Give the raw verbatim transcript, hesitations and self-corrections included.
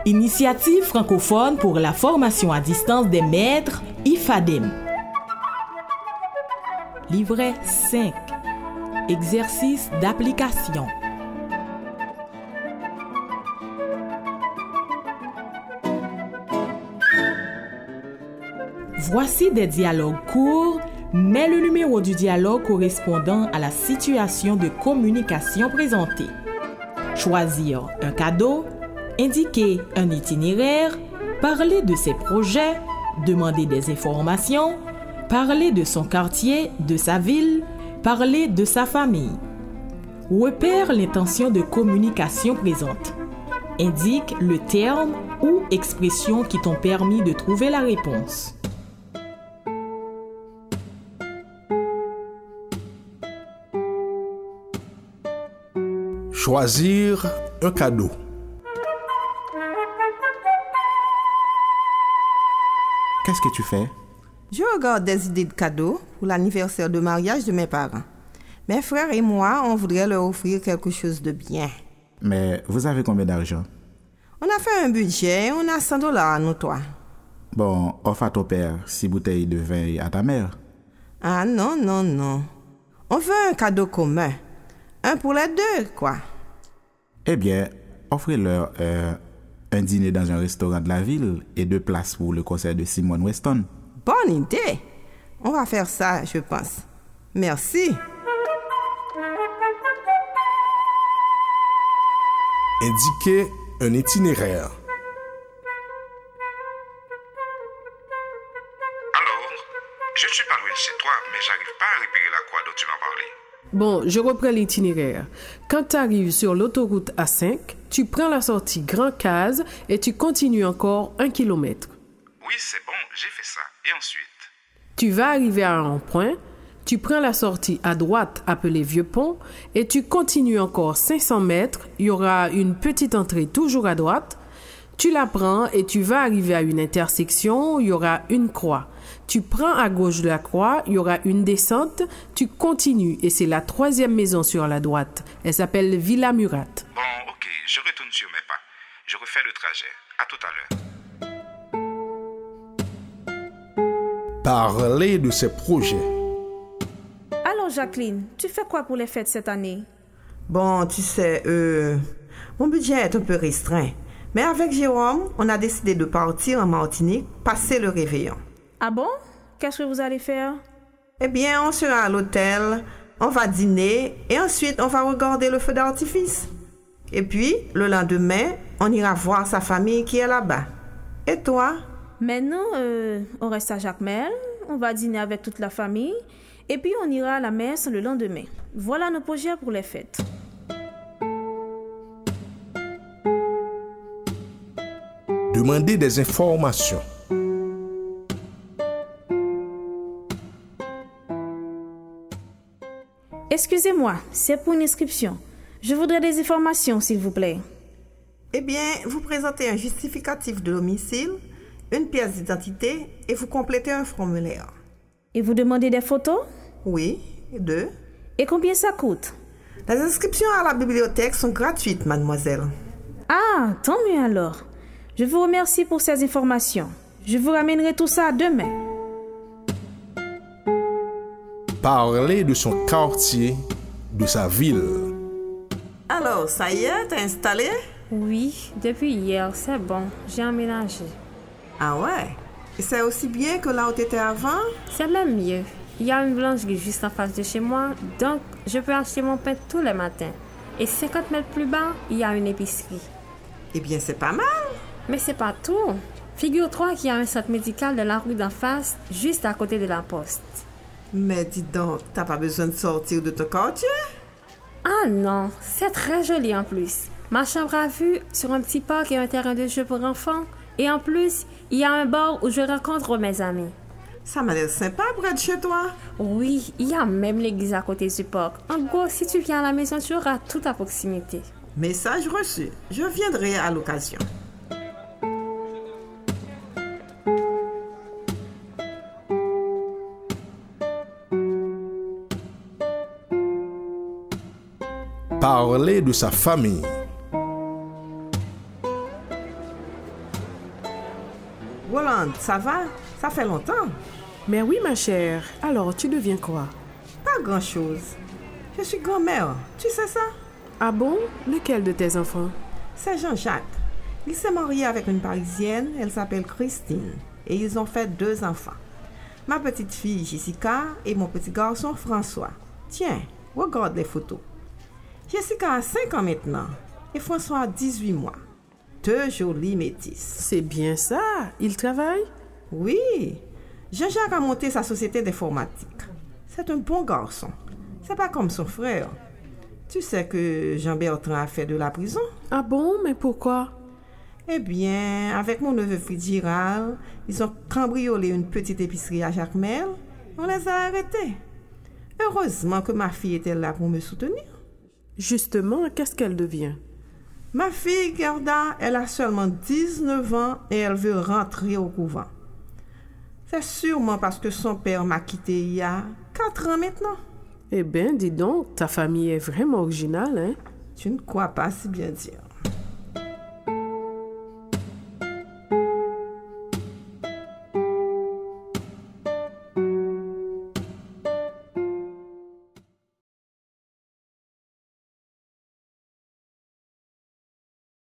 Initiative francophone pour la formation à distance des maîtres, I F A D E M. Livret cinq. Exercice d'application. Voici des dialogues courts, mais le numéro du dialogue correspondant à la situation de communication présentée. Choisir un cadeau, indiquer un itinéraire, parler de ses projets, demander des informations, parler de son quartier, de sa ville, parler de sa famille. Repère l'intention de communication présente. Indique le terme ou expression qui t'ont permis de trouver la réponse. Choisir un cadeau. Qu'est-ce que tu fais? Je regarde des idées de cadeaux pour l'anniversaire de mariage de mes parents. Mes frères et moi, on voudrait leur offrir quelque chose de bien. Mais vous avez combien d'argent? On a fait un budget, on a cent dollars à nous, toi. Bon, offre à ton père six bouteilles de vin et à ta mère. Ah non, non, non. On veut un cadeau commun. Un pour les deux, quoi. Eh bien, offrez-leur euh, un dîner dans un restaurant de la ville et deux places pour le concert de Simon Weston. Bonne idée. On va faire ça, je pense. Merci. Indiquer un itinéraire. Alors, je ne suis pas loin de chez toi, mais j'arrive pas à repérer la croix dont tu m'as parlé. Bon, je reprends l'itinéraire. Quand tu arrives sur l'autoroute A cinq, tu prends la sortie Grand Case et tu continues encore un kilomètre. Oui, c'est bon, j'ai fait ça. Et ensuite? Tu vas arriver à un rond-point, tu prends la sortie à droite appelée Vieux-Pont et tu continues encore cinq cents mètres. Il y aura une petite entrée toujours à droite. Tu la prends et tu vas arriver à une intersection, il y aura une croix. Tu prends à gauche de la croix, il y aura une descente, tu continues et c'est la troisième maison sur la droite. Elle s'appelle Villa Murat. Bon, ok, je retourne sur mes pas. Je refais le trajet. À tout à l'heure. Parler de ses projets. Alors Jacqueline, tu fais quoi pour les fêtes cette année? Bon, tu sais, euh, mon budget est un peu restreint. Mais avec Jérôme, on a décidé de partir en Martinique, passer le réveillon. Ah bon? Qu'est-ce que vous allez faire? Eh bien, on sera à l'hôtel, on va dîner et ensuite on va regarder le feu d'artifice. Et puis, le lendemain, on ira voir sa famille qui est là-bas. Et toi? Maintenant, euh, on reste à Jacmel, on va dîner avec toute la famille et puis on ira à la messe le lendemain. Voilà nos projets pour les fêtes. Demander des informations. Excusez-moi, c'est pour une inscription. Je voudrais des informations, s'il vous plaît. Eh bien, vous présentez un justificatif de domicile, une pièce d'identité et vous complétez un formulaire. Et vous demandez des photos? Oui, et deux. Et combien ça coûte? Les inscriptions à la bibliothèque sont gratuites, mademoiselle. Ah, tant mieux alors. Je vous remercie pour ces informations. Je vous ramènerai tout ça demain. Parler de son quartier, de sa ville. Alors, ça y est, t'es installé? Oui, depuis hier, c'est bon. J'ai emménagé. Ah ouais? Et c'est aussi bien que là où t'étais avant? C'est même mieux. Il y a une boulangerie juste en face de chez moi, donc je peux acheter mon pain tous les matins. Et cinquante mètres plus bas, il y a une épicerie. Eh bien, c'est pas mal. Mais c'est pas tout. Figure-toi qu'il y a un centre médical de la rue d'en face, juste à côté de la poste. Mais dis donc, t'as pas besoin de sortir de ton quartier? Ah non, c'est très joli en plus. Ma chambre a vue sur un petit parc et un terrain de jeu pour enfants. Et en plus, il y a un bar où je rencontre mes amis. Ça m'a l'air sympa près de chez toi. Oui, il y a même l'église à côté du parc. En gros, si tu viens à la maison, tu auras tout à proximité. Message reçu. Je viendrai à l'occasion. Parler de sa famille. Roland, ça va? Ça fait longtemps. Mais oui, ma chère. Alors, tu deviens quoi? Pas grand-chose. Je suis grand-mère, tu sais ça? Ah bon? Lequel de tes enfants? C'est Jean-Jacques. Il s'est marié avec une Parisienne, elle s'appelle Christine. Et ils ont fait deux enfants. Ma petite fille Jessica et mon petit garçon François. Tiens, regarde les photos. Jessica a cinq ans maintenant et François a dix-huit mois. Deux jolies métisses. C'est bien ça. Il travaille? Oui. Jean-Jacques a monté sa société d'informatique. C'est un bon garçon. C'est pas comme son frère. Tu sais que Jean-Bertrand a fait de la prison? Ah bon? Mais pourquoi? Eh bien, avec mon neveu Fitzgerald, ils ont cambriolé une petite épicerie à Jacmel. On les a arrêtés. Heureusement que ma fille était là pour me soutenir. Justement, qu'est-ce qu'elle devient? Ma fille, Gerda, elle a seulement dix-neuf ans et elle veut rentrer au couvent. C'est sûrement parce que son père m'a quitté il y a quatre ans maintenant. Eh bien, dis donc, ta famille est vraiment originale, hein? Tu ne crois pas si bien dire.